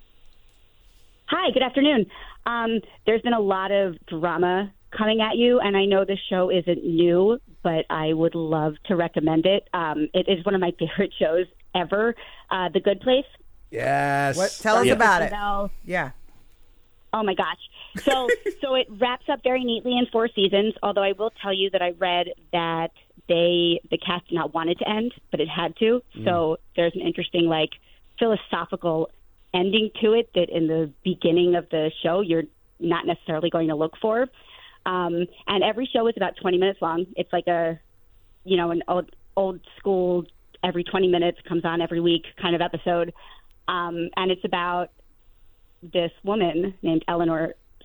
Hi, good afternoon. Um, there's been a lot of drama coming at you, and I know this show isn't new, but I would love to recommend it. Um, it is one of my favorite shows ever, uh, The Good Place. Yes. What? Tell us Yeah. about it. Well, Yeah. Oh my gosh. So so it wraps up very neatly in four seasons, although I will tell you that I read that they the cast did not want it to end, but it had to. Mm. So there's an interesting like philosophical ending to it that in the beginning of the show you're not necessarily going to look for. Um, and every show is about twenty minutes long. It's like a you know, an old old school every twenty minutes comes on every week kind of episode. Um, and it's about this woman named Eleanor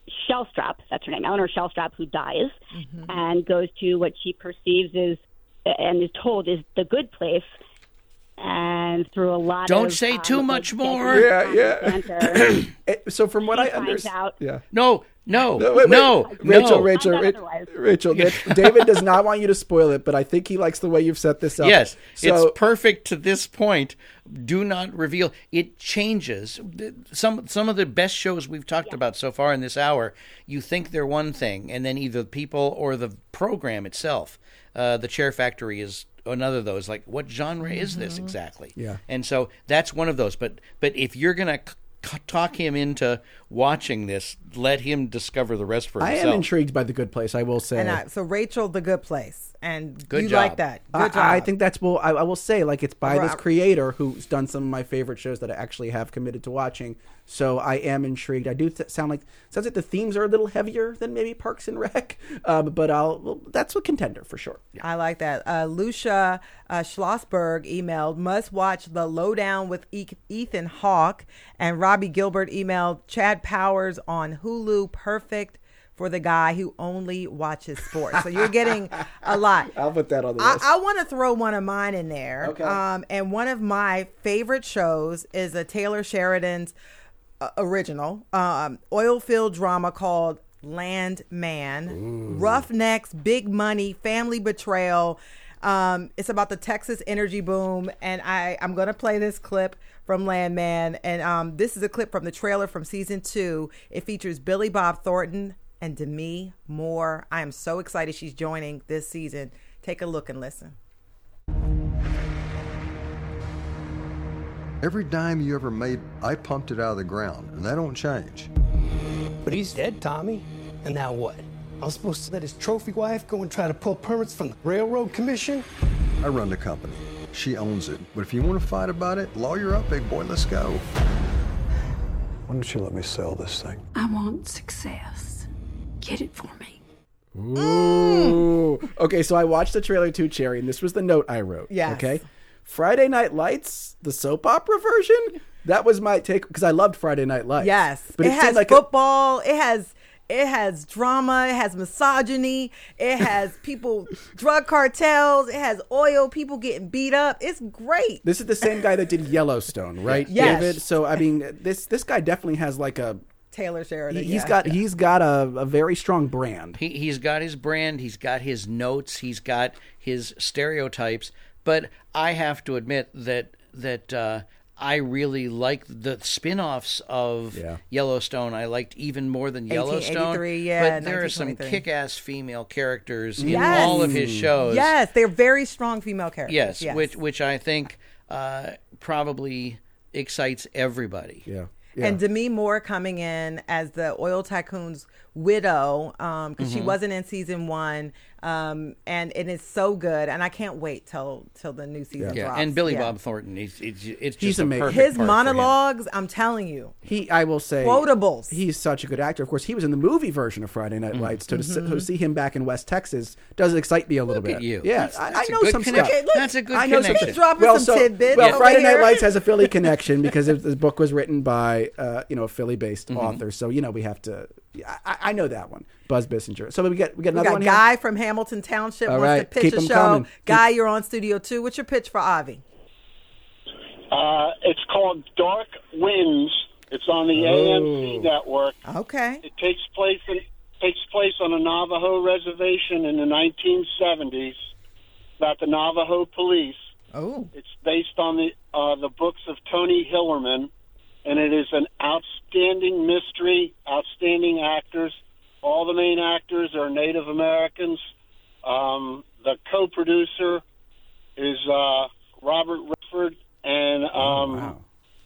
Shellstrop, that's her name, Eleanor Shellstrop, who dies Mm-hmm. and goes to what she perceives is and is told is the good place. And through a lot Don't of say um, too like, much more. Yeah, yeah. So from what she I finds understand, out- yeah. No, no, No, wait, wait. no, Rachel, no. Rachel, Find out Rachel, otherwise. Rachel. Rachel, David does not want you to spoil it, but I think he likes the way you've set this up. Yes, So, it's perfect to this point. Do not reveal. It changes. Some some of the best shows we've talked about so far in this hour, you think they're one thing, and then either the people or the program itself, uh, the Chair Factory is another of those. Like, what genre is this exactly? Yeah. And so that's one of those. But but if you're going to c- talk him into watching this, let him discover the rest for I himself. am intrigued by The Good Place, I will say. And I, so Rachel, The Good Place, and Good you job. like that? Good I, job. I think that's well. I, I will say, like, it's by Right. this creator who's done some of my favorite shows that I actually have committed to watching. So I am intrigued. I do th- sound like sounds like the themes are a little heavier than maybe Parks and Rec, um, but I'll well, that's a contender for sure. I like that. Uh, Lucia uh, Schlossberg emailed, must watch The Lowdown with e- Ethan Hawke. And Robbie Gilbert emailed, Chad Powers on Hulu, perfect for the guy who only watches sports. So you're getting a lot. I'll put that on the I, list. I want to throw one of mine in there. Okay. Um, and one of my favorite shows is a Taylor Sheridan's uh, original um, oil field drama called Land Man. Roughnecks, big money, family betrayal. Um, it's about the Texas energy boom, and I, I'm going to play this clip from Landman, and um, this is a clip from the trailer from season two. It features Billy Bob Thornton and Demi Moore. I am so excited she's joining this season. Take a look and listen. Every dime you ever made, I pumped it out of the ground, and that don't change. But he's dead, Tommy. And now what? I was supposed to let his trophy wife go and try to pull permits from the Railroad Commission? I run the company. She owns it. But if you want to fight about it, lawyer up, big boy, let's go. Why don't you let me sell this thing? I want success. Get it for me. Ooh. Okay, so I watched the trailer to Cherry, and this was the note I wrote. Yes. Okay. Friday Night Lights, the soap opera version. That was my take because I loved Friday Night Lights. Yes, but it, it, has seemed like a- football. It has it has drama. It has misogyny. It has people, drug cartels. It has oil. People getting beat up. It's great. This is the same guy that did Yellowstone, right, Yes. David? So I mean, this this guy definitely has like a. Taylor Sheridan. He, he's yeah. got he's got a, a very strong brand. He, he's got his brand. He's got his notes. He's got his stereotypes. But I have to admit that that uh, I really like the spin-offs of Yeah. Yellowstone. I liked even more than Yellowstone. eighteen eighty-three, yeah, but there are some nineteen twenty-three. kick-ass female characters in Yes. all of his shows. Yes, they're very strong female characters. Yes, Yes. which which I think uh, probably excites everybody. Yeah. And Demi Moore coming in as the oil tycoon's widow, because um, she Mhm. wasn't in season one, um, and and it's so good, and I can't wait till till the new season Yeah, drops. and Billy Yeah. Bob Thornton, he's, it's, it's just He's a amazing. perfect His part for him. monologues, I'm telling you, He, I will say, quotables. He's such a good actor. Of course, he was in the movie version of Friday Night Lights. So to, s- Mhm. to see him back in West Texas does excite me a little Look bit. at you. Yeah, That's- I, that's I a know good some connection. stuff. Okay, look, That's a good I know connection. Just dropping well, some so, tidbits well, over Friday Night here. Lights has a Philly connection because it, the book was written by uh, you know a Philly-based Mhm. author. So you know we have to. Yeah, I, I know that one, Buzz Bissinger. So we get we get We another got one here. Guy from Hamilton Township All wants right, to pitch keep a 'em show. coming. Guy, you're on Studio Two. What's your pitch for Avi? Uh, it's called Dark Winds. It's on the A M C Oh. network. Okay. It takes place in, takes place on a Navajo reservation in the nineteen seventies about the Navajo police. Oh. It's based on the uh, the books of Tony Hillerman, and it is an outstanding mystery, outstanding actors. All the main actors are Native Americans. Um, the co-producer is uh, Robert Redford, and um,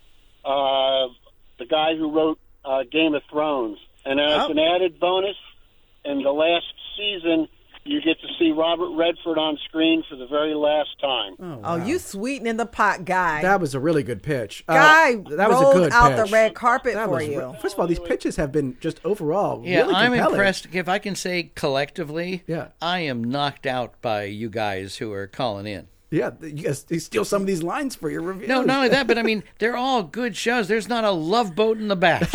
uh, the guy who wrote uh, Game of Thrones. And as Oh. an added bonus, in the last season, you get to see Robert Redford on screen for the very last time. Oh, Oh, you sweetening the pot, Guy. That was a really good pitch. Uh, Guy that was a rolled good out pitch. the red carpet That for was you. re- First of all, these pitches have been just overall Yeah, really I'm compelling. impressed. If I can say collectively, Yeah. I am knocked out by you guys who are calling in. Yeah, you guys you steal some of these lines for your reviews. No, not only that, but I mean, they're all good shows. There's not a Love Boat in the Batch.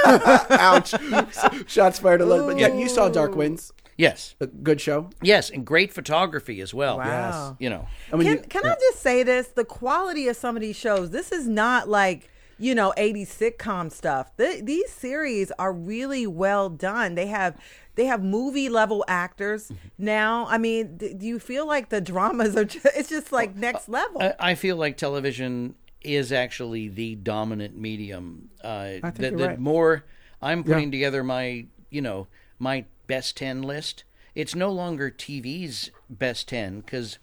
Ouch. Shots fired a little bit. Yeah, you saw Dark Winds. Yes. A good show. Yes, and great photography as well. Wow. Yes. You know. I mean, Can, you- can yeah. I just say this? The quality of some of these shows, this is not like, you know, eighties sitcom stuff. The, these series are really well done. They have they have movie level actors now. I mean, th- do you feel like the dramas are just, it's just like next level? I, I feel like television is actually the dominant medium. Uh, I think the, you're the right. more I'm putting Yeah. together my, you know, my best ten list, it's no longer T V's best ten because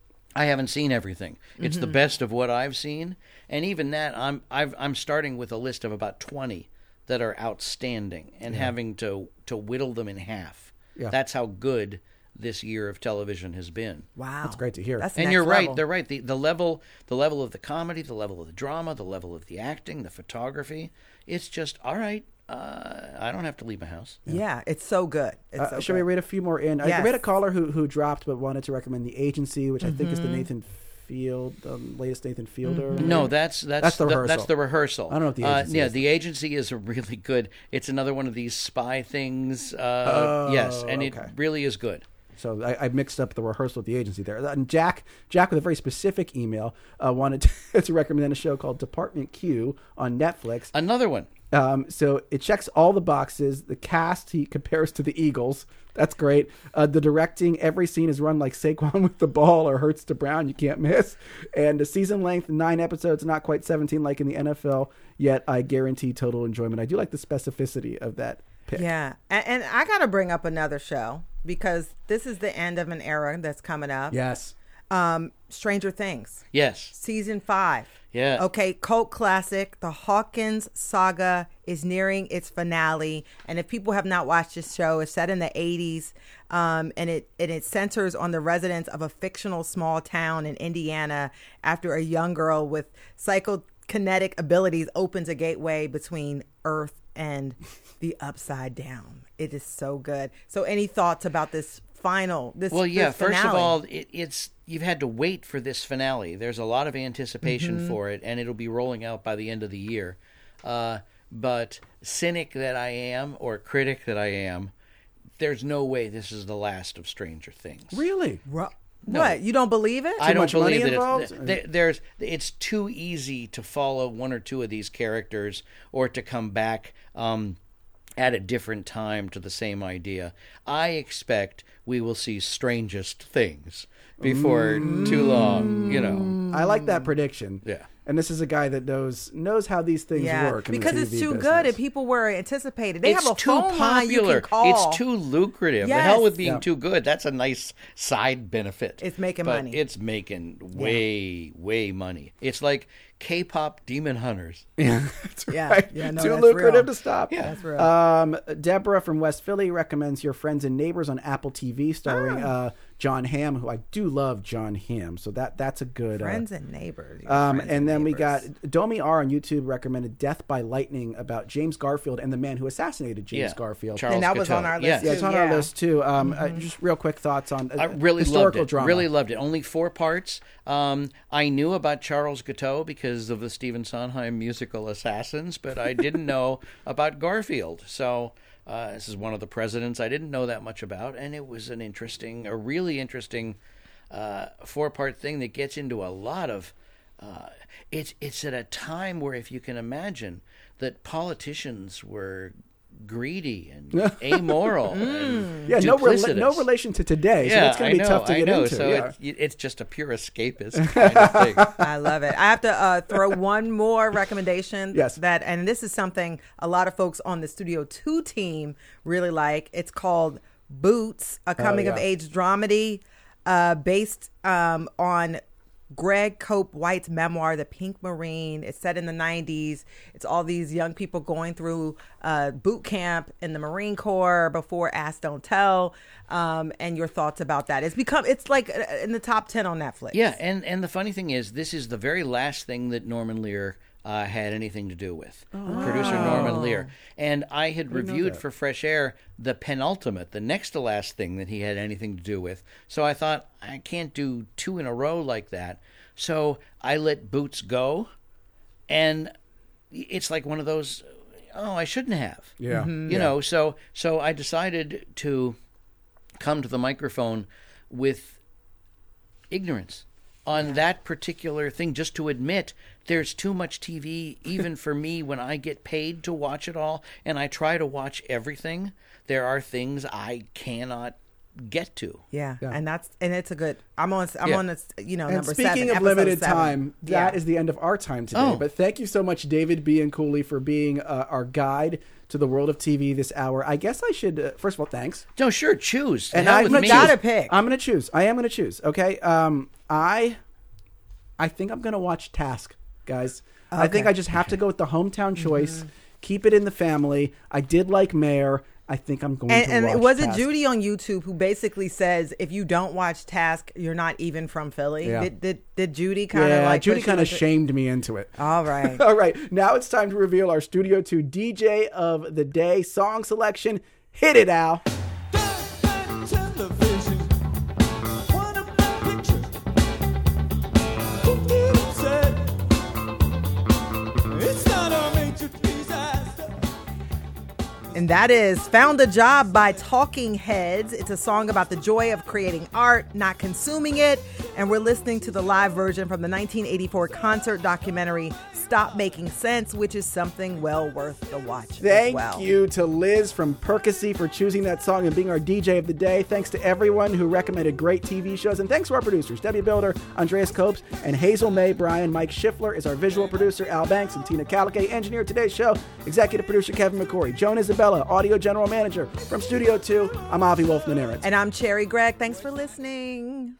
I haven't seen everything. It's the Mhm. best of what I've seen, and even that, I'm I've, I'm starting with a list of about twenty that are outstanding, and Yeah. having to to whittle them in half. Yeah. That's how good this year of television has been. Wow, That's great to hear. That's And next you're right. level. They're right. The the level the level of the comedy, the level of the drama, the level of the acting, the photography. It's just all right. Uh, I don't have to leave my house. Yeah, it's so good. It's Uh, so should good. we read a few more in? I Yes. read a caller who who dropped but wanted to recommend The Agency, which I think is the Mhm. Nathan Field, the latest Nathan Fielder. No, that's that's That's the the, rehearsal. that's the rehearsal. I don't know what The Uh, Agency yeah, is. the agency is a really good. It's another one of these spy things. Uh, Oh, yes, and okay. it really is good. So I, I mixed up the rehearsal with The Agency there. And Jack, Jack with a very specific email, uh, wanted to, to recommend a show called Department Q on Netflix. Another one. Um, so it checks all the boxes. The cast he compares to the Eagles. That's great. Uh, the directing, every scene is run like Saquon with the ball or Hurts to Brown. You can't miss. And the season length, nine episodes, not quite seventeen like in the N F L. Yet I guarantee total enjoyment. I do like the specificity of that pick. Yeah, and, and I got to bring up another show because this is the end of an era that's coming up. Yes. Um, Stranger Things. Yes. Season five. Yeah. Okay, cult classic. The Hawkins saga is nearing its finale, and if people have not watched this show, it's set in the eighties, um, and it and it centers on the residents of a fictional small town in Indiana after a young girl with psychokinetic abilities opens a gateway between Earth and the Upside Down. It is so good. So, any thoughts about this final? This Well, yeah. this First of finale? all, it, it's you've had to wait for this finale. There's a lot of anticipation Mhm. for it, and it'll be rolling out by the end of the year. Uh, but cynic that I am, or critic that I am, there's no way this is the last of Stranger Things. Really? Ru- No. What? You don't believe it? I don't much money believe that involved? it's, there, there's it's too easy to follow one or two of these characters or to come back um, at a different time to the same idea. I expect we will see Strangest Things before too long, you know. I like that prediction. Yeah. And this is a guy that knows knows how these things Yeah, work. in the because it's T V too business. good and people were anticipated. They It's have a too phone line you popular. can call. It's too lucrative. The Yes. hell with being Yeah. too good. That's a nice side benefit. It's making But money. It's making way, way money. It's like K-pop Demon Hunters. Yeah, that's Yeah, right. yeah, no, Too that's lucrative real. to stop. Yeah. That's real. Um, Deborah from West Philly recommends Your Friends and Neighbors on Apple T V, starring Ah. uh, John Hamm, who I do love. John Hamm, so that that's a good. Friends uh, and neighbors. Your Um, friends and then we neighbors. got Domi R on YouTube recommended Death by Lightning about James Garfield and the man who assassinated James Yeah. Garfield. Charles and that was Guiteau. on our list. Yes. Yeah, it's too, on yeah. our list too. Um, uh, just real quick thoughts on uh, I really historical loved it. drama. Really loved it. Only four parts. Um, I knew about Charles Guiteau because of the Stephen Sondheim musical Assassins, but I didn't know about Garfield. So uh, this is one of the presidents I didn't know that much about, and it was an interesting, a really interesting uh, four-part thing that gets into a lot of. Uh, it's it's at a time where, if you can imagine, that politicians were greedy and amoral and Yeah, no, rela- duplicitous. no relation to today. So Yeah, it's going I to be know, tough to I get know. into. So yeah. it, it's just a pure escapist kind of thing. I love it. I have to uh, throw one more recommendation. Yes. That, and this is something a lot of folks on the Studio Two team really like. It's called Boots, a coming of yeah. age dramedy uh, based um, on Greg Cope White's memoir, The Pink Marine. It's set in the nineties. It's all these young people going through uh, boot camp in the Marine Corps before Ask Don't Tell, um, and your thoughts about that. It's become, it's like uh, in the top ten on Netflix. Yeah, and, and the funny thing is, this is the very last thing that Norman Lear uh, had anything to do with. Oh. Producer Norman Lear. And I had I reviewed for Fresh Air the penultimate, the next to last thing that he had anything to do with. So I thought, I can't do two in a row like that. So I let Boots go, and it's like one of those, oh, I shouldn't have. Yeah. Mm-hmm. You yeah. know, so so I decided to come to the microphone with ignorance on yeah. that particular thing, just to admit there's too much T V, even for me, when I get paid to watch it all, and I try to watch everything. There are things I cannot get to. Yeah, yeah. and that's and it's a good. I'm on. I'm yeah. on this. You know, and number speaking seven, of limited seven. time, that yeah. is the end of our time today. Oh. But thank you so much, David B. and Cooley, for being uh, our guide to the world of T V this hour. I guess I should uh, first of all, thanks. No, sure, choose. And I'm gonna gotta pick. I'm gonna choose. I am gonna choose. Okay. Um, I, I think I'm gonna watch Task, guys. Okay. I think I just have to go with the hometown choice. Mm-hmm. Keep it in the family. I did like Mayor. I think I'm going and, to and watch And was Task. it Judy on YouTube who basically says, if you don't watch Task, you're not even from Philly? Yeah. Did, did did Judy kind of yeah, like... Judy kind of shamed me into it. All right. All right. Now it's time to reveal our Studio two D J of the day. Song selection. Hit it, Al. And that is Found a Job by Talking Heads. It's a song about the joy of creating art, not consuming it. And we're listening to the live version from the nineteen eighty-four concert documentary Stop Making Sense, which is something well worth the watch. Thank as well. you to Liz from Percy for choosing that song and being our D J of the day. Thanks to everyone who recommended great T V shows. And thanks to our producers, Debbie Builder, Andreas Copes, and Hazel May Bryan. Mike Schiffler is our visual producer, Al Banks, and Tina Calicay engineered today's show. Executive producer, Kevin McCory. Joan Isabella, audio general manager. From Studio two, I'm Avi Wolfman-Arens. And I'm Cherry Gregg. Thanks for listening.